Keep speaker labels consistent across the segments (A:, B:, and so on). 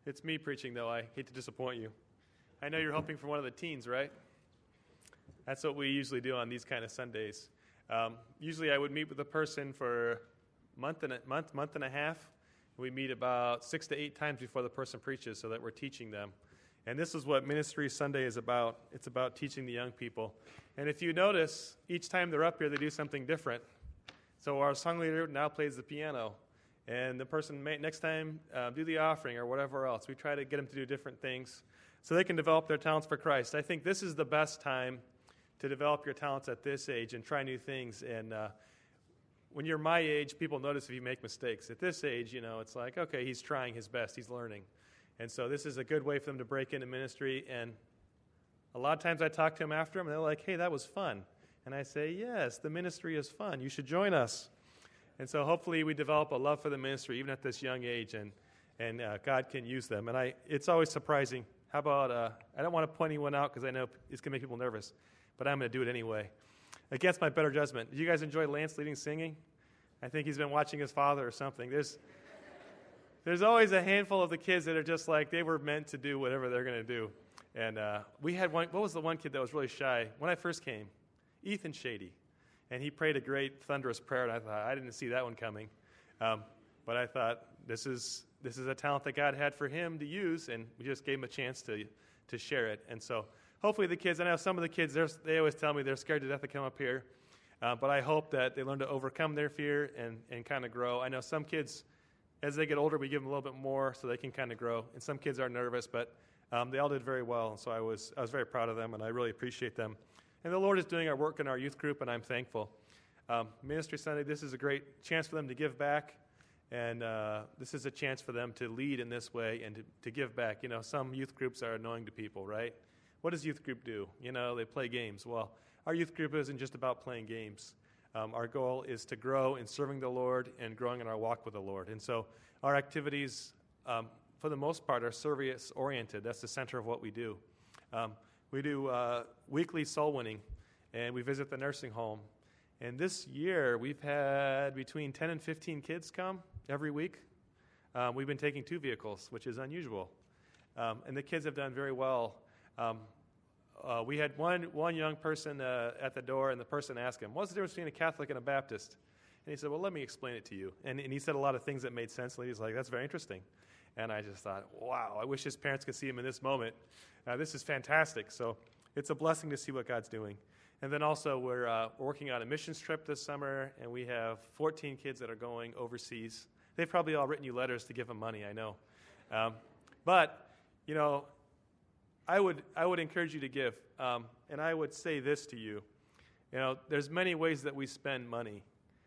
A: It's me preaching, though. I hate to disappoint you. I know you're hoping for one of the teens, right? That's what we usually do on these kind of Sundays. Usually I would meet with a person for a month and a half. We meet about 6 to 8 times before the person preaches so that we're teaching them. And this is what Ministry Sunday is about. It's about teaching the young people. And if you notice, each time they're up here, they do something different. So our song leader now plays the piano. And the person may next time do the offering or whatever else. We try to get them to do different things so they can develop their talents for Christ. I think this is the best time to develop your talents at this age and try new things. And when you're my age, people notice if you make mistakes. At this age, it's like, okay, he's trying his best. He's learning. And so this is a good way for them to break into ministry. And a lot of times I talk to them after them, and they're like, hey, that was fun. And I say, yes, the ministry is fun. You should join us. And so hopefully we develop a love for the ministry even at this young age, and God can use them. And it's always surprising. How about, I don't want to point anyone out because I know it's going to make people nervous, but I'm going to do it anyway. Against my better judgment. Did you guys enjoy Lance leading singing? I think he's been watching his father or something. There's always a handful of the kids that are just like they were meant to do whatever they're going to do. And we had one, what was the one kid that was really shy? When I first came, Ethan Shady. And he prayed a great thunderous prayer, and I thought, I didn't see that one coming. But I thought, this is a talent that God had for him to use, and we just gave him a chance to share it. And so hopefully the kids, I know some of the kids, they always tell me they're scared to death to come up here. But I hope that they learn to overcome their fear and kind of grow. I know some kids, as they get older, we give them a little bit more so they can kind of grow. And some kids are nervous, but they all did very well. And so I was very proud of them, and I really appreciate them. And the Lord is doing our work in our youth group, and I'm thankful. Ministry Sunday, this is a great chance for them to give back, and this is a chance for them to lead in this way and to give back. Some youth groups are annoying to people, right? What does youth group do? They play games. Well, our youth group isn't just about playing games. Our goal is to grow in serving the Lord and growing in our walk with the Lord. And so our activities, for the most part, are service-oriented. That's the center of what we do. We do weekly soul winning, and we visit the nursing home. And this year, we've had between 10 and 15 kids come every week. We've been taking 2 vehicles, which is unusual. And the kids have done very well. We had one young person at the door, and the person asked him, what's the difference between a Catholic and a Baptist? And he said, well, let me explain it to you. And he said a lot of things that made sense. And he's like, that's very interesting. And I just thought, wow, I wish his parents could see him in this moment. This is fantastic. So it's a blessing to see what God's doing. And then also we're working on a missions trip this summer, and we have 14 kids that are going overseas. They've probably all written you letters to give them money, I know. But I would encourage you to give. And I would say this to you. There's many ways that we spend money.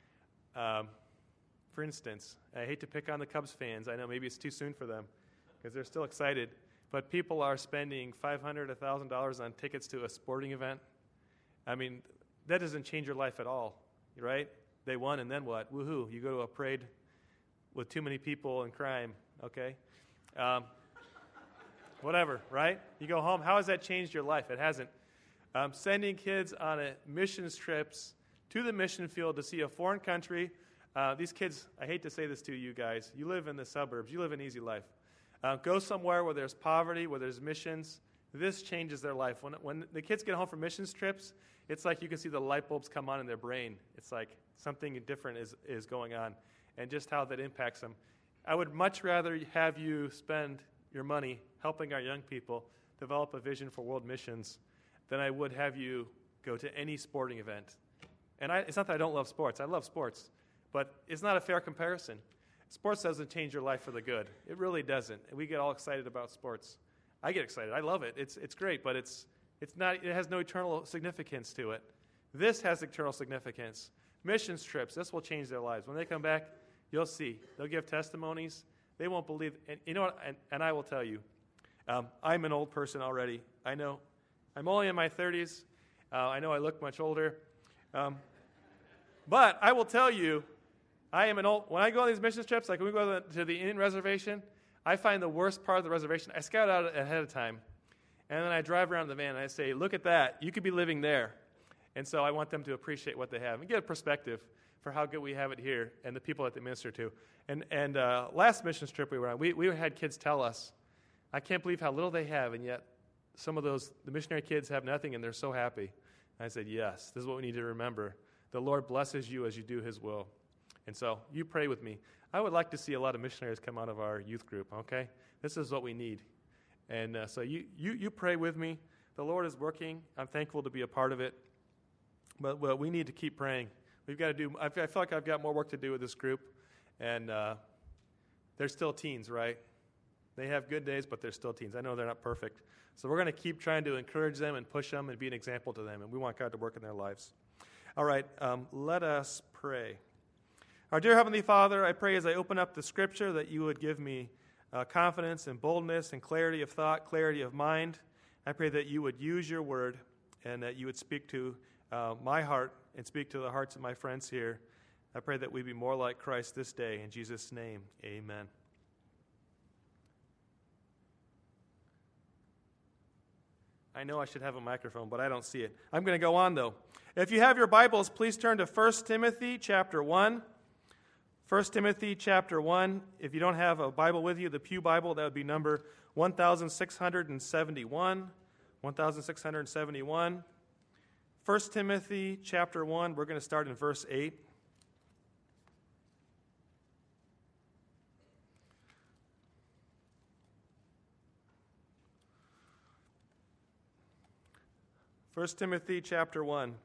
A: For instance, I hate to pick on the Cubs fans. I know maybe it's too soon for them because they're still excited. But people are spending $500, $1,000 on tickets to a sporting event. I mean, that doesn't change your life at all, right? They won, and then what? Woohoo! You go to a parade with too many people and crime, okay? Whatever, right? You go home. How has that changed your life? It hasn't. Sending kids on missions trips to the mission field to see a foreign country. These kids, I hate to say this to you guys, you live in the suburbs. You live an easy life. Go somewhere where there's poverty, where there's missions. This changes their life. When the kids get home from missions trips, it's like you can see the light bulbs come on in their brain. It's like something different is going on, and just how that impacts them. I would much rather have you spend your money helping our young people develop a vision for world missions than I would have you go to any sporting event. And it's not that I don't love sports. I love sports. But it's not a fair comparison. Sports doesn't change your life for the good. It really doesn't. And we get all excited about sports. I get excited. I love it. It's great, but it's not. It has no eternal significance to it. This has eternal significance. Missions trips. This will change their lives. When they come back, you'll see. They'll give testimonies. They won't believe. And you know what? And I will tell you, I'm an old person already. I know. I'm only in my 30s. I know I look much older. But I will tell you, when I go on these mission trips, like when we go to the Indian reservation, I find the worst part of the reservation. I scout out ahead of time, and then I drive around in the van, and I say, look at that. You could be living there. And so I want them to appreciate what they have and get a perspective for how good we have it here and the people that they minister to. And last mission trip we were on, we had kids tell us, I can't believe how little they have, and yet some of the missionary kids have nothing, and they're so happy. And I said, yes, this is what we need to remember. The Lord blesses you as you do his will. And so you pray with me. I would like to see a lot of missionaries come out of our youth group, okay? This is what we need. And so you pray with me. The Lord is working. I'm thankful to be a part of it. But we need to keep praying. We've got to do, I feel like I've got more work to do with this group. And they're still teens, right? They have good days, but they're still teens. I know they're not perfect. So we're going to keep trying to encourage them and push them and be an example to them. And we want God to work in their lives. All right, let us pray. Our dear Heavenly Father, I pray as I open up the Scripture that you would give me confidence and boldness and clarity of thought, clarity of mind. I pray that you would use your word and that you would speak to my heart and speak to the hearts of my friends here. I pray that we be more like Christ this day. In Jesus' name, amen. I know I should have a microphone, but I don't see it. I'm going to go on, though. If you have your Bibles, please turn to 1 Timothy chapter 1. 1 Timothy chapter 1. If you don't have a Bible with you, the Pew Bible, that would be number 1671. 1671. 1 Timothy chapter 1, we're going to start in verse 8. First Timothy chapter 1.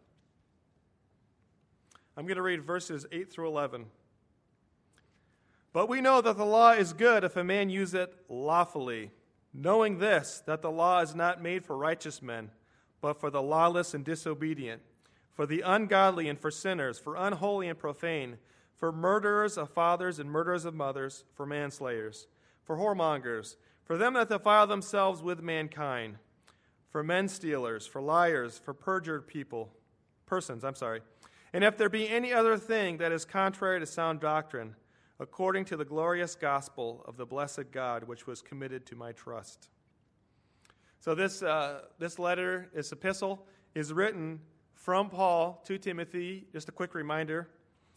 A: I'm going to read verses 8 through 11. But we know that the law is good if a man use it lawfully, knowing this, that the law is not made for righteous men, but for the lawless and disobedient, for the ungodly and for sinners, for unholy and profane, for murderers of fathers and murderers of mothers, for manslayers, for whoremongers, for them that defile themselves with mankind, for men stealers, for liars, for perjured persons. And if there be any other thing that is contrary to sound doctrine, according to the glorious gospel of the blessed God, which was committed to my trust. So this letter, this epistle, is written from Paul to Timothy. Just a quick reminder.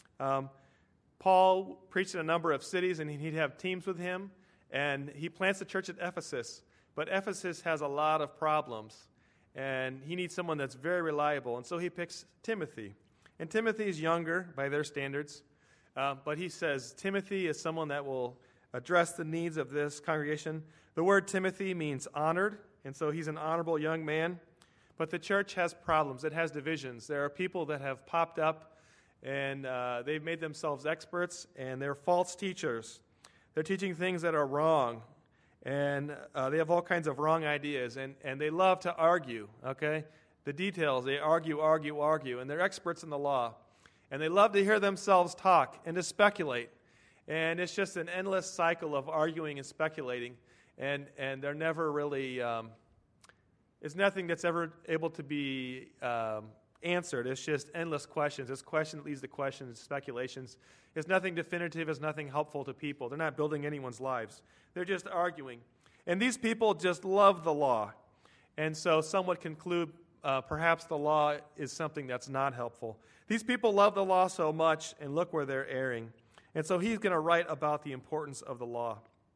A: Paul preached in a number of cities, and he'd have teams with him, and he plants the church at Ephesus. But Ephesus has a lot of problems, and he needs someone that's very reliable. And so he picks Timothy. And Timothy is younger by their standards, but he says Timothy is someone that will address the needs of this congregation. The word Timothy means honored, and so he's an honorable young man. But the church has problems. It has divisions. There are people that have popped up, and they've made themselves experts, and they're false teachers. They're teaching things that are wrong. And they have all kinds of wrong ideas, and they love to argue, okay? The details, they argue, and they're experts in the law. And they love to hear themselves talk and to speculate. And it's just an endless cycle of arguing and speculating, and they're never really, it's nothing that's ever able to be answered. It's just endless questions. It's question that leads to questions, speculations. It's nothing definitive. It's nothing helpful to people. They're not building anyone's lives. They're just arguing. And these people just love the law. And so some would conclude perhaps the law is something that's not helpful. These people love the law so much, and look where they're erring. And so he's going to write about the importance of the law.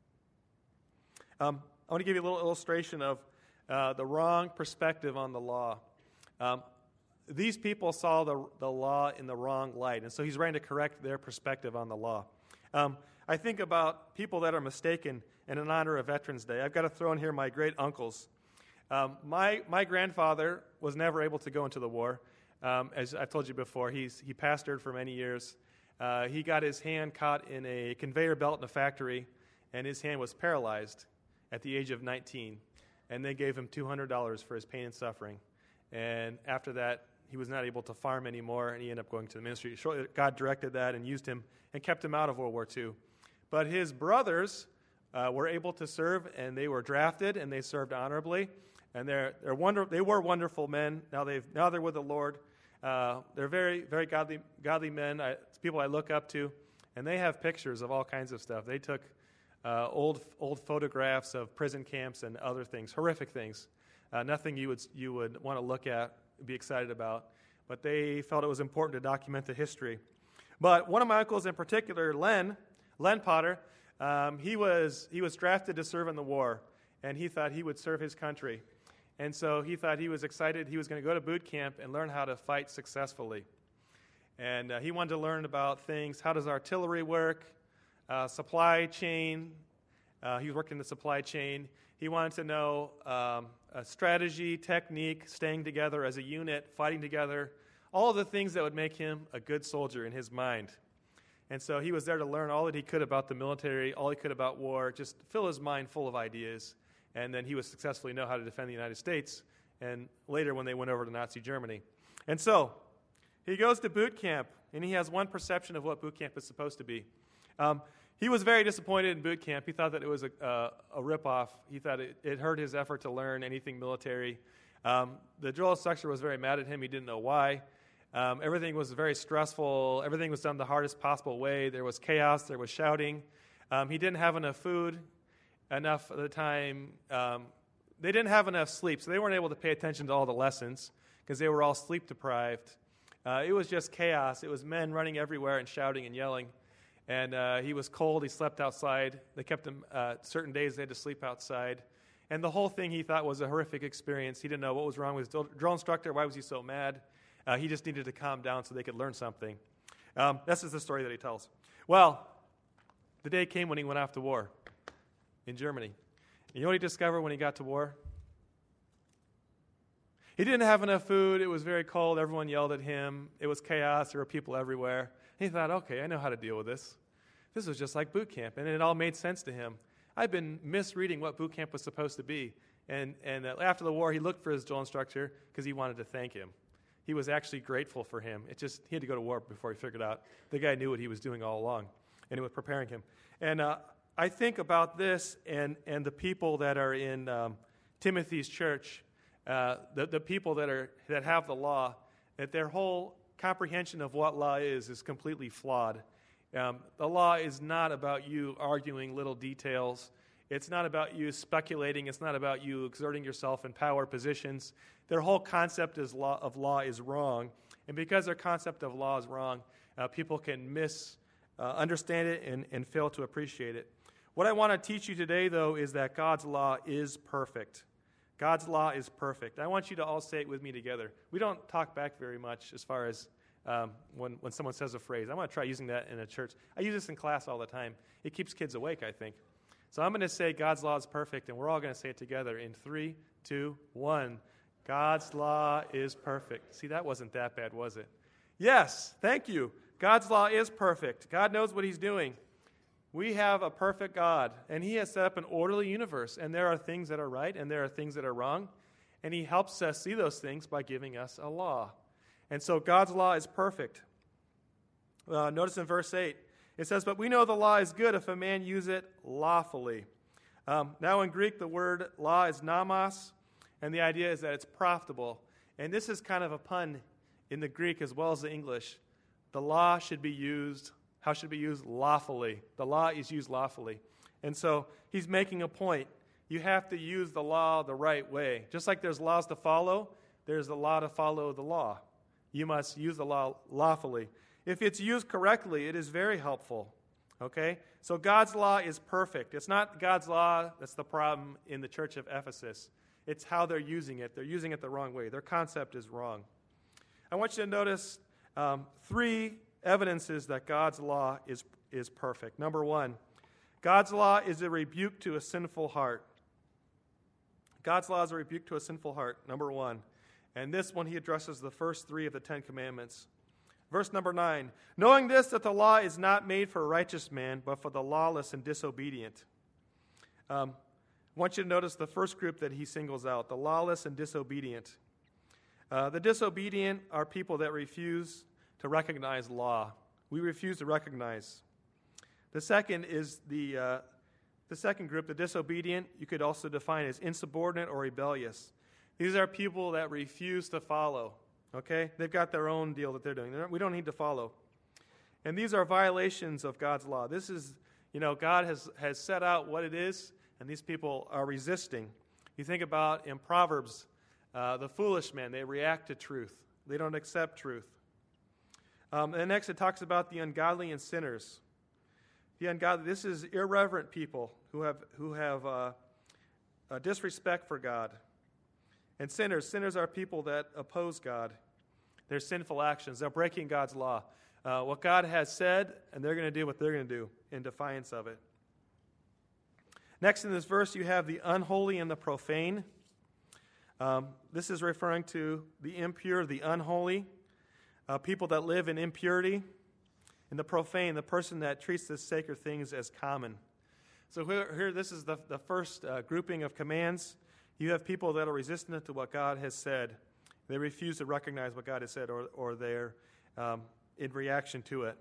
A: I want to give you a little illustration of the wrong perspective on the law. These people saw the law in the wrong light, and so he's trying to correct their perspective on the law. I think about people that are mistaken in honor of Veterans Day. I've got to throw in here my great uncles. My grandfather was never able to go into the war. As I've told you before, he pastored for many years. He got his hand caught in a conveyor belt in a factory, and his hand was paralyzed at the age of 19. And they gave him $200 for his pain and suffering. And after that, he was not able to farm anymore, and he ended up going to the ministry. Shortly, God directed that and used him and kept him out of World War II. But his brothers were able to serve, and they were drafted, and they served honorably. And they were wonderful men. Now they're with the Lord. They're very, very godly men. It's people I look up to, and they have pictures of all kinds of stuff. They took old photographs of prison camps and other things, horrific things. Nothing you would want to look at, be excited about. But they felt it was important to document the history. But one of my uncles in particular, Len Potter, he was drafted to serve in the war. and he thought he would serve his country. And so he thought he was excited. He was going to go to boot camp and learn how to fight successfully. And he wanted to learn about things. How does artillery work? Supply chain. He worked in the supply chain. He wanted to know strategy, technique, staying together as a unit, fighting together, all of the things that would make him a good soldier in his mind. And so he was there to learn all that he could about the military, all he could about war, just fill his mind full of ideas. And then he would successfully know how to defend the United States, and later when they went over to Nazi Germany. And so he goes to boot camp, and he has one perception of what boot camp is supposed to be. He was very disappointed in boot camp. He thought that it was a ripoff. He thought it hurt his effort to learn anything military. The drill instructor was very mad at him. He didn't know why. Everything was very stressful. Everything was done the hardest possible way. There was chaos. There was shouting. He didn't have enough food, enough of the time. They didn't have enough sleep, so they weren't able to pay attention to all the lessons because they were all sleep deprived. It was just chaos. It was men running everywhere and shouting and yelling. And he was cold. He slept outside. They kept him certain days they had to sleep outside. And the whole thing he thought was a horrific experience. He didn't know what was wrong with his drill instructor. Why was he so mad? He just needed to calm down so they could learn something. This is the story that he tells. Well, the day came when he went off to war in Germany. You know what he discovered when he got to war? He didn't have enough food. It was very cold. Everyone yelled at him. It was chaos. There were people everywhere. He thought, okay, I know how to deal with this. This was just like boot camp, and it all made sense to him. I've been misreading what boot camp was supposed to be. And after the war, he looked for his drill instructor because he wanted to thank him. He was actually grateful for him. He had to go to war before he figured out. The guy knew what he was doing all along, and it was preparing him. And I think about this and the people that are in Timothy's church, the people that have the law, that their whole comprehension of what law is completely flawed. The law is not about you arguing little details. It's not about you speculating. It's not about you exerting yourself in power positions. Their whole concept of law is wrong. And because their concept of law is wrong, people can misunderstand it and fail to appreciate it. What I want to teach you today, though, is that God's law is perfect. God's law is perfect. I want you to all say it with me together. We don't talk back very much as far as when someone says a phrase. I'm going to try using that in a church. I use this in class all the time. It keeps kids awake, I think. So I'm going to say God's law is perfect, and we're all going to say it together in 3, 2, 1. God's law is perfect. See, that wasn't that bad, was it? Yes, thank you. God's law is perfect. God knows what he's doing. We have a perfect God, and he has set up an orderly universe, and there are things that are right, and there are things that are wrong, and he helps us see those things by giving us a law. And so God's law is perfect. Notice in verse 8, it says, "But we know the law is good if a man use it lawfully." Now in Greek, the word law is nomos, and the idea is that it's profitable. And this is kind of a pun in the Greek as well as the English. The law should be used, how should it be used? Lawfully. The law is used lawfully. And so he's making a point. You have to use the law the right way. Just like there's laws to follow, there's a law to follow the law. You must use the law lawfully. If it's used correctly, it is very helpful. Okay? So God's law is perfect. It's not God's law that's the problem in the church of Ephesus. It's how they're using it. They're using it the wrong way. Their concept is wrong. I want you to notice 3 evidences that God's law is perfect. Number 1, God's law is a rebuke to a sinful heart. God's law is a rebuke to a sinful heart, number 1. And this one, he addresses the first 3 of the 10 commandments. Verse number 9, "Knowing this, that the law is not made for a righteous man, but for the lawless and disobedient." I want you to notice the first group that he singles out, the lawless and disobedient. The disobedient are people that refuse to recognize law. We refuse to recognize. The second is the second group, the disobedient, you could also define as insubordinate or rebellious. These are people that refuse to follow. Okay? They've got their own deal that they're doing. We don't need to follow. And these are violations of God's law. This is, God has set out what it is, and these people are resisting. You think about in Proverbs, the foolish men, they react to truth. They don't accept truth. And next it talks about the ungodly and sinners. The ungodly, this is irreverent people who have
B: disrespect for God. And sinners are people that oppose God. They're sinful actions. They're breaking God's law. What God has said, and they're going to do what they're going to do in defiance of it. Next in this verse, you have the unholy and the profane. This is referring to the impure, the unholy, people that live in impurity, and the profane, the person that treats the sacred things as common. So here this is the first grouping of commands. You have people that are resistant to what God has said. They refuse to recognize what God has said, or they're in reaction to it.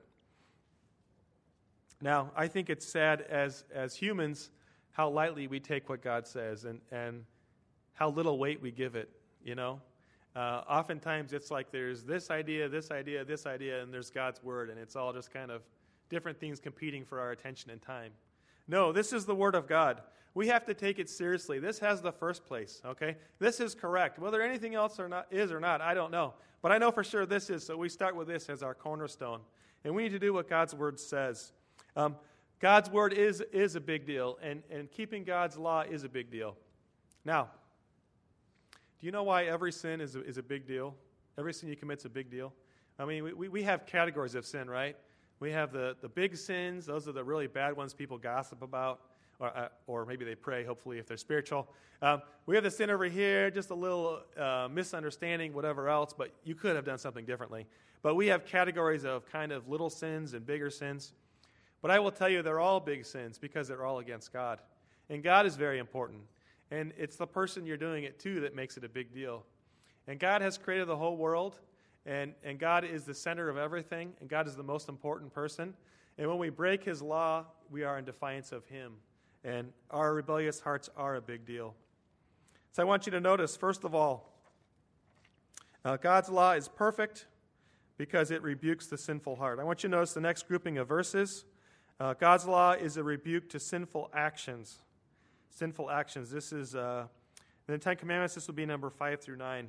B: Now, I think it's sad as humans how lightly we take what God says and how little weight we give it, you know. Oftentimes it's like there's this idea, and there's God's word, and it's all just kind of different things competing for our attention and time. No, this is the word of God. We have to take it seriously. This has the first place, okay? This is correct. Whether anything else or not, I don't know. But I know for sure this is, so we start with this as our cornerstone. And we need to do what God's word says. God's word is a big deal, and keeping God's law is a big deal. Now, do you know why every sin is a big deal? Every sin you commit is a big deal. I mean, we have categories of sin, right? We have the big sins. Those are the really bad ones people gossip about, or maybe they pray, hopefully, if they're spiritual. We have the sin over here, just a little misunderstanding, whatever else, but you could have done something differently. But we have categories of kind of little sins and bigger sins. But I will tell you they're all big sins because they're all against God. And God is very important. And it's the person you're doing it to that makes it a big deal. And God has created the whole world, and God is the center of everything, and God is the most important person. And when we break his law, we are in defiance of him. And our rebellious hearts are a big deal. So I want you to notice, first of all, God's law is perfect because it rebukes the sinful heart. I want you to notice the next grouping of verses. God's law is a rebuke to sinful actions. Sinful actions. This is, in the Ten Commandments, this will be number 5 through 9.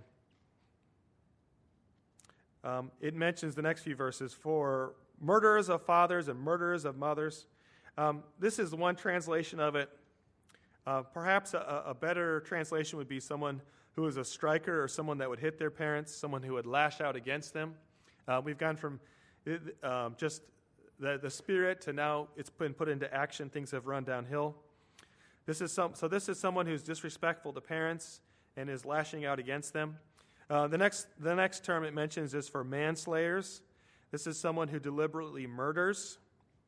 B: It mentions the next few verses, for murderers of fathers and murderers of mothers. This is one translation of it. Perhaps a better translation would be someone who is a striker or someone that would hit their parents, someone who would lash out against them. We've gone from just the spirit to now it's been put into action. Things have run downhill. This is someone who's disrespectful to parents and is lashing out against them. The next term it mentions is for manslayers. This is someone who deliberately murders.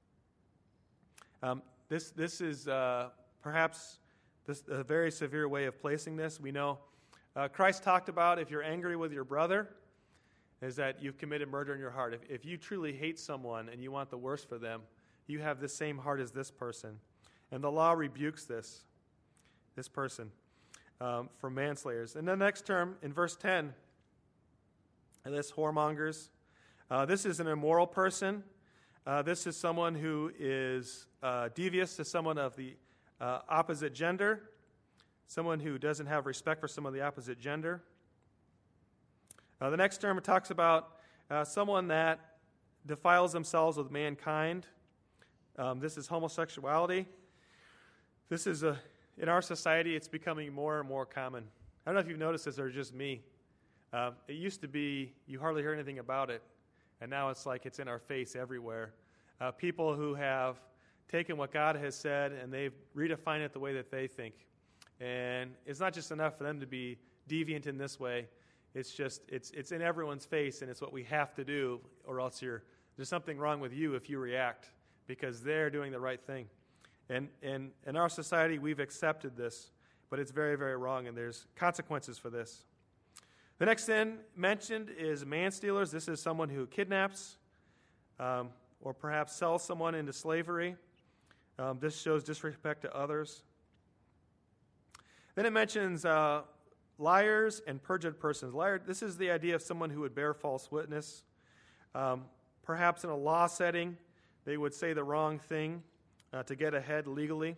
B: This is perhaps a very severe way of placing this. We know Christ talked about if you're angry with your brother, is that you've committed murder in your heart. If you truly hate someone and you want the worst for them, you have the same heart as this person. And the law rebukes this person for manslayers. And the next term, in verse 10, this whoremongers. This is an immoral person. This is someone who is devious to someone of the opposite gender, someone who doesn't have respect for someone of the opposite gender. The next term, it talks about someone that defiles themselves with mankind. This is homosexuality. This is in our society, it's becoming more and more common. I don't know if you've noticed this or just me. It used to be you hardly hear anything about it, and now it's like it's in our face everywhere. People who have taken what God has said and they've redefined it the way that they think. And it's not just enough for them to be deviant in this way. It's just, it's in everyone's face, and it's what we have to do, or else there's something wrong with you if you react, because they're doing the right thing. And in our society, we've accepted this, but it's very, very wrong, and there's consequences for this. The next sin mentioned is manstealers. This is someone who kidnaps or perhaps sells someone into slavery. This shows disrespect to others. Then it mentions liars and perjured persons. Liar, this is the idea of someone who would bear false witness. Perhaps in a law setting, they would say the wrong thing to get ahead legally.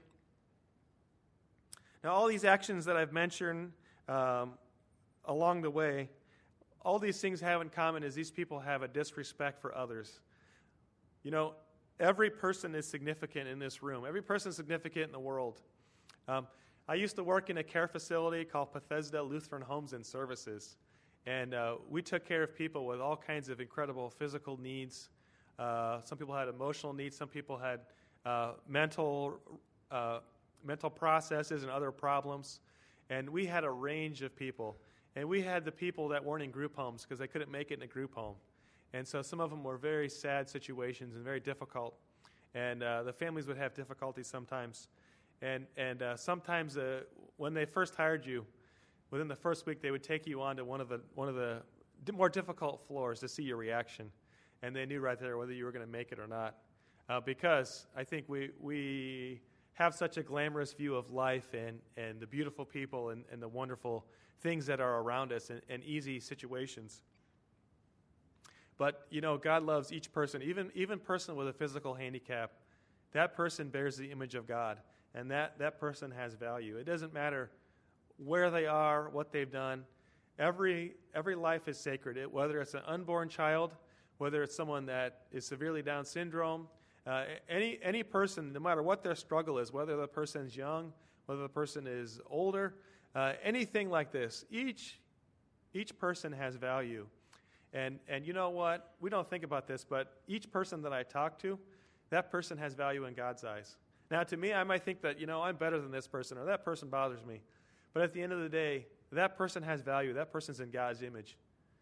B: Now, all these actions that I've mentioned along the way, all these things have in common is these people have a disrespect for others. You know, every person is significant in this room. Every person is significant in the world. I used to work in a care facility called Bethesda Lutheran Homes and Services. And we took care of people with all kinds of incredible physical needs. Some people had emotional needs. Some people had mental processes and other problems. And we had a range of people. And we had the people that weren't in group homes because they couldn't make it in a group home. And so some of them were very sad situations and very difficult. And the families would have difficulties sometimes. And sometimes when they first hired you, within the first week, they would take you on to one of the more difficult floors to see your reaction. And they knew right there whether you were going to make it or not. Because I think we have such a glamorous view of life and the beautiful people and the wonderful things that are around us and easy situations. But, God loves each person, even person with a physical handicap. That person bears the image of God, and that person has value. It doesn't matter where they are, what they've done. Every life is sacred, whether it's an unborn child, whether it's someone that is severely Down syndrome, any person, no matter what their struggle is, whether the person's young, whether the person is older, anything like this, each person has value. And you know what? We don't think about this, but each person that I talk to, that person has value in God's eyes. Now, to me, I might think that, I'm better than this person, or that person bothers me. But at the end of the day, that person has value. That person's in God's image.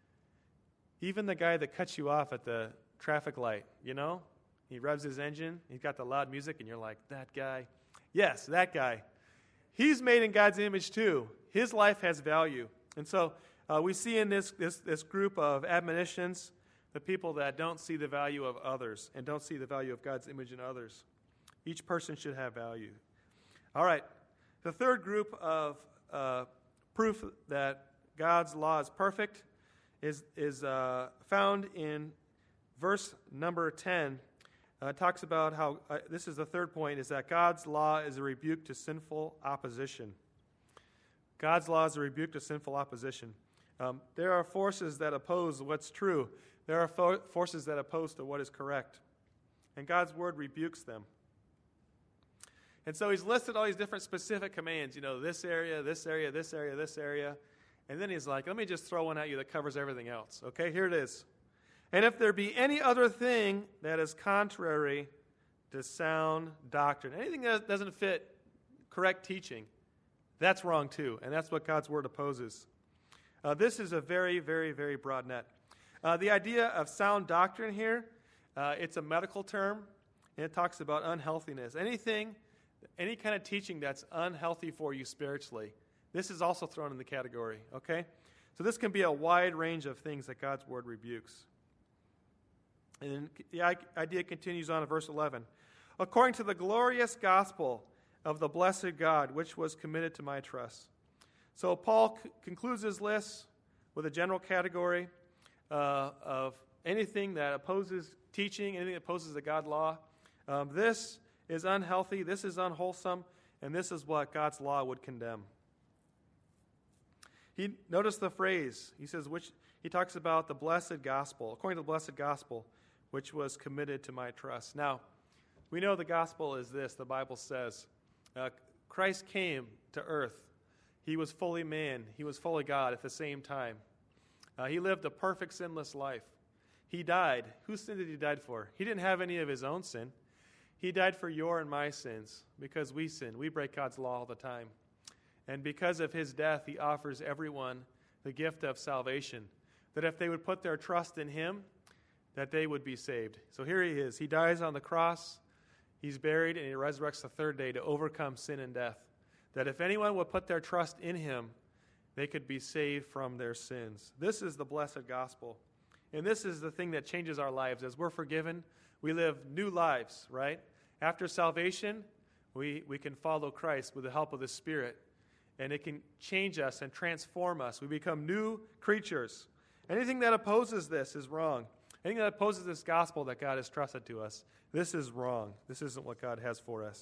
B: Even the guy that cuts you off at the traffic light, he revs his engine, he's got the loud music, and you're like, that guy. Yes, that guy. He's made in God's image too. His life has value. And so we see in this group of admonitions the people that don't see the value of others and don't see the value of God's image in others. Each person should have value. All right. The third group of proof that God's law is perfect is found in verse number 10. It talks about how, this is the third point, is that God's law is a rebuke to sinful opposition. God's law is a rebuke to sinful opposition. There are forces that oppose what's true. There are forces that oppose to what is correct. And God's word rebukes them. And so he's listed all these different specific commands, this area, this area, this area, this area. And then he's like, let me just throw one at you that covers everything else. Okay, here it is. And if there be any other thing that is contrary to sound doctrine, anything that doesn't fit correct teaching, that's wrong too. And that's what God's word opposes. This is a very, very, very broad net. The idea of sound doctrine here, it's a medical term, and it talks about unhealthiness. Any kind of teaching that's unhealthy for you spiritually, this is also thrown in the category, okay? So this can be a wide range of things that God's word rebukes. And then the idea continues on in verse 11. According to the glorious gospel of the blessed God, which was committed to my trust. So Paul concludes his list with a general category of anything that opposes teaching, anything that opposes the God law. This is unhealthy, this is unwholesome, and this is what God's law would condemn. Notice the phrase. He says, he talks about the blessed gospel, according to the blessed gospel, which was committed to my trust. Now, we know the gospel is this. The Bible says Christ came to earth. He was fully man. He was fully God at the same time. He lived a perfect, sinless life. He died. Whose sin did he die for? He didn't have any of his own sin. He died for your and my sins because we sin. We break God's law all the time. And because of his death, he offers everyone the gift of salvation, that if they would put their trust in him, that they would be saved. So here he is. He dies on the cross. He's buried, and he resurrects the third day to overcome sin and death. That if anyone would put their trust in him, they could be saved from their sins. This is the blessed gospel. And this is the thing that changes our lives. As we're forgiven, we live new lives, right? After salvation, we can follow Christ with the help of the Spirit. And it can change us and transform us. We become new creatures. Anything that opposes this is wrong. Anything that opposes this gospel that God has trusted to us, this is wrong. This isn't what God has for us.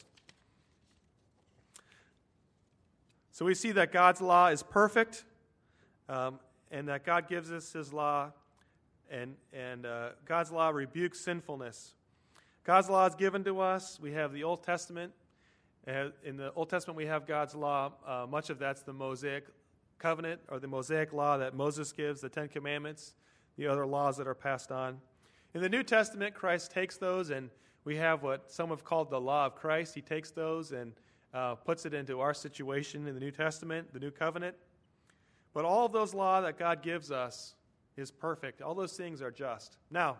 B: So we see that God's law is perfect, and that God gives us his law, and God's law rebukes sinfulness. God's law is given to us. We have the Old Testament, In the Old Testament, we have God's law. Much of that's the Mosaic covenant or the Mosaic law that Moses gives, the Ten Commandments, the other laws that are passed on. In the New Testament, Christ takes those, and we have what some have called the law of Christ. He takes those and puts it into our situation in the New Testament, the New Covenant. But all of those law that God gives us is perfect. All those things are just. Now,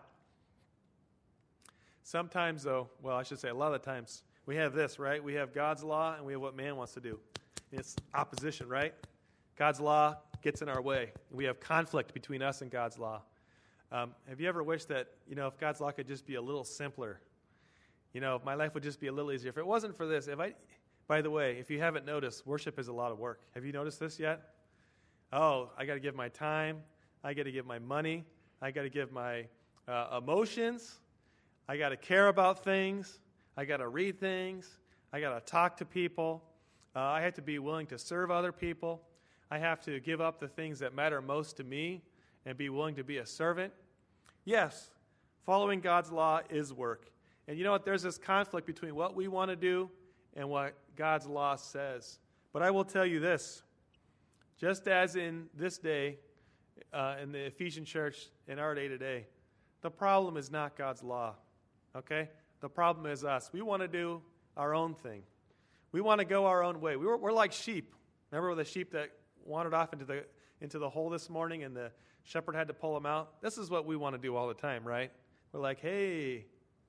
B: sometimes, though, well, I should say a lot of the times, we have this, right? We have God's law and we have what man wants to do. It's opposition, right? God's law gets in our way. We have conflict between us and God's law. Have you ever wished that, if God's law could just be a little simpler? If my life would just be a little easier. If it wasn't for this, by the way, if you haven't noticed, worship is a lot of work. Have you noticed this yet? Oh, I got to give my time. I got to give my money. I got to give my emotions. I got to care about things. I got to read things. I got to talk to people. I have to be willing to serve other people. I have to give up the things that matter most to me and be willing to be a servant. Yes, following God's law is work. And you know what? There's this conflict between what we want to do and what God's law says. But I will tell you this. Just as in this day, in the Ephesian church, in our day today, the problem is not God's law, okay? The problem is us. We want to do our own thing. We want to go our own way. We're like sheep. Remember the sheep that wandered off into the hole this morning and the shepherd had to pull them out? This is what we want to do all the time, right? We're like, hey,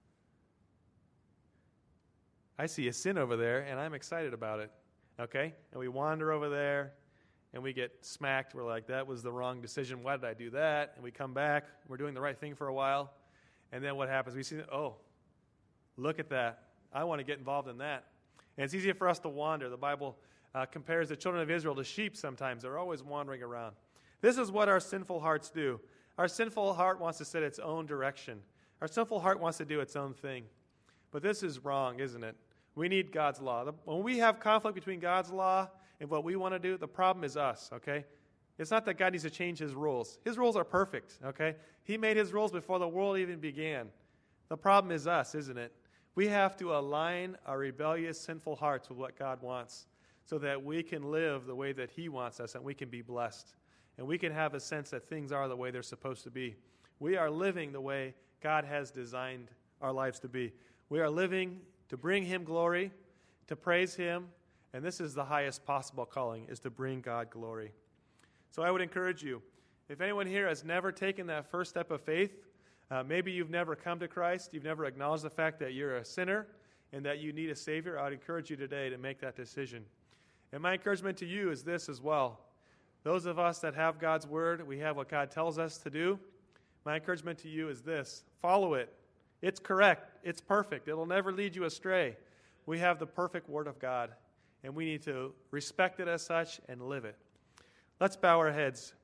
B: I see a sin over there, and I'm excited about it, okay? And we wander over there, and we get smacked. We're like, that was the wrong decision. Why did I do that? And we come back. We're doing the right thing for a while. And then what happens? We see, oh, look at that. I want to get involved in that. And it's easier for us to wander. The Bible compares the children of Israel to sheep sometimes. They're always wandering around. This is what our sinful hearts do. Our sinful heart wants to set its own direction. Our sinful heart wants to do its own thing. But this is wrong, isn't it? We need God's law. When we have conflict between God's law and what we want to do, the problem is us, okay? It's not that God needs to change his rules. His rules are perfect, okay? He made his rules before the world even began. The problem is us, isn't it? We have to align our rebellious, sinful hearts with what God wants so that we can live the way that he wants us and we can be blessed. And we can have a sense that things are the way they're supposed to be. We are living the way God has designed our lives to be. We are living to bring him glory, to praise him, and this is the highest possible calling, is to bring God glory. So I would encourage you, if anyone here has never taken that first step of faith, maybe you've never come to Christ, you've never acknowledged the fact that you're a sinner and that you need a Savior, I would encourage you today to make that decision. And my encouragement to you is this as well. Those of us that have God's Word, we have what God tells us to do. My encouragement to you is this. Follow it. It's correct. It's perfect. It'll never lead you astray. We have the perfect Word of God, and we need to respect it as such and live it. Let's bow our heads.